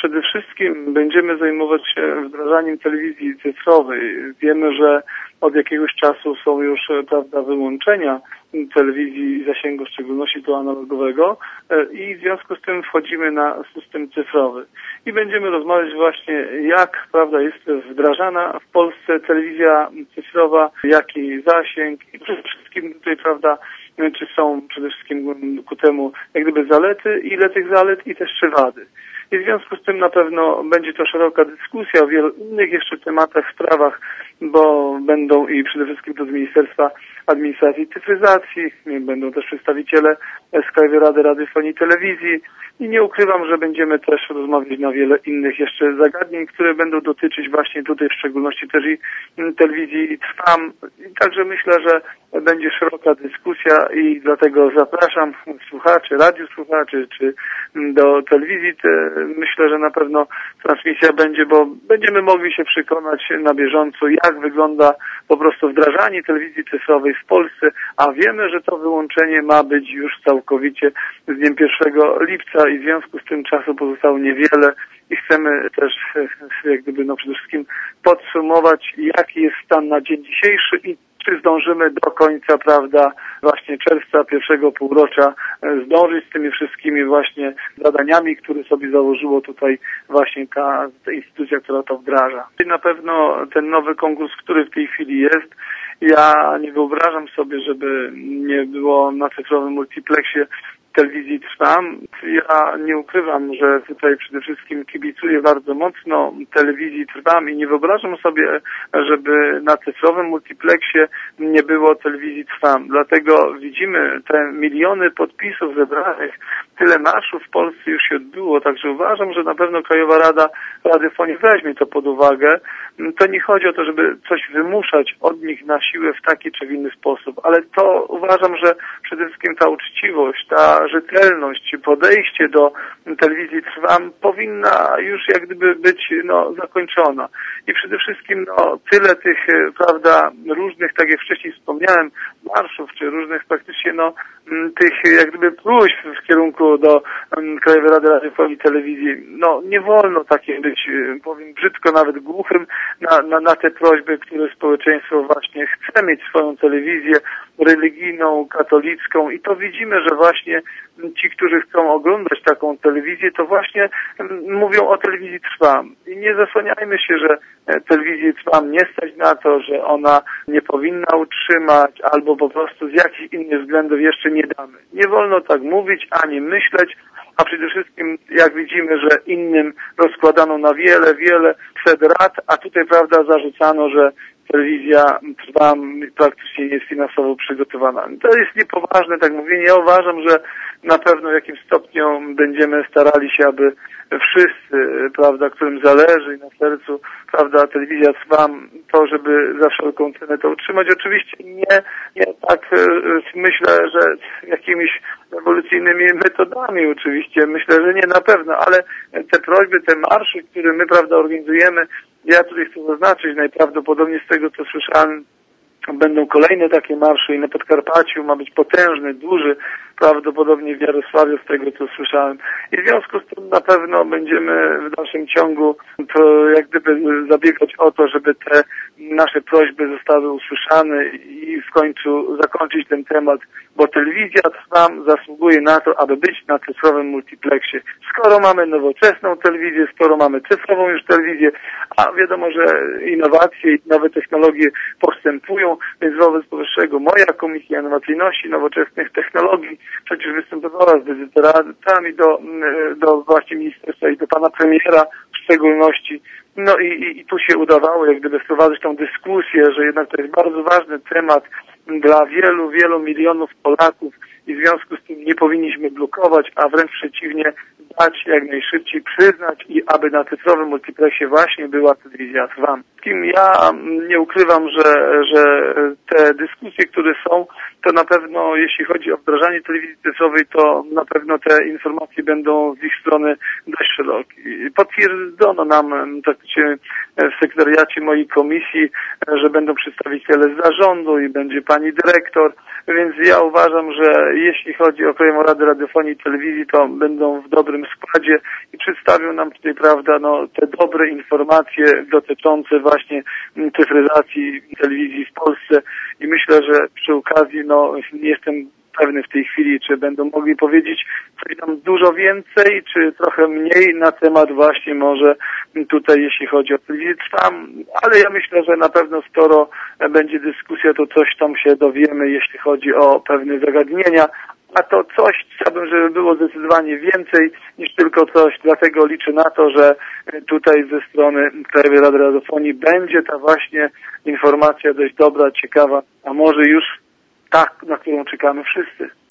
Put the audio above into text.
przede wszystkim będziemy zajmować się wdrażaniem telewizji cyfrowej. Wiemy, że od jakiegoś czasu są już, wyłączenia telewizji zasięgu, w szczególności to analogowego, i w związku z tym wchodzimy na system cyfrowy. I będziemy rozmawiać właśnie, jak, jest wdrażana w Polsce telewizja cyfrowa, jaki zasięg i przede wszystkim tutaj, czy są przede wszystkim ku temu zalety, ile tych zalet i też czy wady. I w związku z tym na pewno będzie to szeroka dyskusja o wielu innych jeszcze tematach, sprawach, bo będą i przede wszystkim to z Ministerstwa Administracji i Cyfryzacji, będą też przedstawiciele z Krajowej Rady Radiofonii i Telewizji i nie ukrywam, że będziemy też rozmawiać na wiele innych jeszcze zagadnień, które będą dotyczyć właśnie tutaj w szczególności też i telewizji Trwam. I także myślę, że będzie szeroka dyskusja i dlatego zapraszam słuchaczy, radiosłuchaczy czy do telewizji. Myślę, że na pewno transmisja będzie, bo będziemy mogli się przekonać na bieżąco, jak wygląda po prostu wdrażanie telewizji cyfrowej w Polsce, a wiemy, że to wyłączenie ma być już całkowicie z dniem 1 lipca i w związku z tym czasu pozostało niewiele i chcemy też przede wszystkim podsumować, jaki jest stan na dzień dzisiejszy i czy zdążymy do końca, właśnie czerwca, pierwszego półrocza zdążyć z tymi wszystkimi właśnie zadaniami, które sobie założyło tutaj właśnie ta instytucja, która to wdraża. I na pewno ten nowy konkurs, który w tej chwili jest, ja nie wyobrażam sobie, żeby nie było na cyfrowym multiplexie telewizji Trwam. Ja nie ukrywam, że tutaj przede wszystkim kibicuję bardzo mocno telewizji Trwam i nie wyobrażam sobie, żeby na cyfrowym multiplexie nie było telewizji Trwam. Dlatego widzimy te miliony podpisów zebranych, tyle marszów w Polsce już się odbyło, także uważam, że na pewno Krajowa Rada Radiofonii weźmie to pod uwagę. To nie chodzi o to, żeby coś wymuszać od nich na siłę w taki czy w inny sposób, ale to uważam, że przede wszystkim ta uczciwość, ta rzetelność, podejście do telewizji Trwam powinna już być zakończona. I przede wszystkim tyle tych, różnych, tak jak wcześniej wspomniałem, marszów, czy różnych praktycznie tych próśb w kierunku do Krajowej Rady Radiofonii i Telewizji. Nie wolno takim być, powiem brzydko, nawet głuchym na te prośby, które społeczeństwo właśnie chce mieć swoją telewizję religijną, katolicką i to widzimy, że właśnie ci, którzy chcą oglądać taką telewizję, to właśnie mówią o telewizji Trwam. I nie zasłaniajmy się, że telewizję Trwam nie stać na to, że ona nie powinna utrzymać albo po prostu z jakichś innych względów jeszcze nie damy. Nie wolno tak mówić, ani myśleć, a przede wszystkim jak widzimy, że innym rozkładano na wiele set lat, a tutaj zarzucano, że telewizja Trwam praktycznie nie jest finansowo przygotowana. To jest niepoważne tak mówienie. Ja uważam, że na pewno w jakimś stopniu będziemy starali się, aby wszyscy, którym zależy i na sercu, telewizja Trwam, to żeby za wszelką cenę to utrzymać. Oczywiście nie tak myślę, że jakimiś rewolucyjnymi metodami oczywiście. Myślę, że nie na pewno, ale te prośby, te marsze, które my, organizujemy, ja tutaj chcę zaznaczyć, najprawdopodobniej z tego, co słyszałem, będą kolejne takie marsze i na Podkarpaciu ma być potężny, duży, prawdopodobnie w Jarosławiu, z tego co słyszałem. I w związku z tym na pewno będziemy w dalszym ciągu zabiegać o to, żeby te nasze prośby zostały usłyszane i w końcu zakończyć ten temat, bo telewizja Trwam zasługuje na to, aby być na cyfrowym multiplexie. Skoro mamy nowoczesną telewizję, skoro mamy cyfrową już telewizję, a wiadomo, że innowacje i nowe technologie postępują, więc wobec powyższego moja Komisja Innowacyjności Nowoczesnych Technologii przecież występowała z wizytami do właśnie ministerstwa i do pana premiera w szczególności. I tu się udawało wprowadzić tą dyskusję, że jednak to jest bardzo ważny temat dla wielu milionów Polaków i w związku z tym nie powinniśmy blokować, a wręcz przeciwnie, dać jak najszybciej przyznać i aby na cyfrowym multiplexie właśnie była telewizja Trwam. Ja nie ukrywam, że te dyskusje, które są, to na pewno jeśli chodzi o wdrażanie telewizji cyfrowej, to na pewno te informacje będą z ich strony dość szerokie. Potwierdzono nam praktycznie w sekretariacie mojej komisji, że będą przedstawiciele z zarządu i będzie pani dyrektor więc ja uważam, że jeśli chodzi o Krajową Radę Radiofonii i Telewizji, to będą w dobrym składzie i przedstawią nam tutaj, prawda, te dobre informacje dotyczące właśnie cyfryzacji telewizji w Polsce i myślę, że przy okazji, nie jestem pewny w tej chwili, czy będą mogli powiedzieć coś tam dużo więcej, czy trochę mniej na temat właśnie może tutaj, jeśli chodzi o telewizję Trwam, ale ja myślę, że na pewno skoro będzie dyskusja, to coś tam się dowiemy, jeśli chodzi o pewne zagadnienia, a to coś chciałbym, żeby było zdecydowanie więcej niż tylko coś, dlatego liczę na to, że tutaj ze strony Krajowej Rady Radiofonii będzie ta właśnie informacja dość dobra, ciekawa, a może już tak, na którą czekamy wszyscy.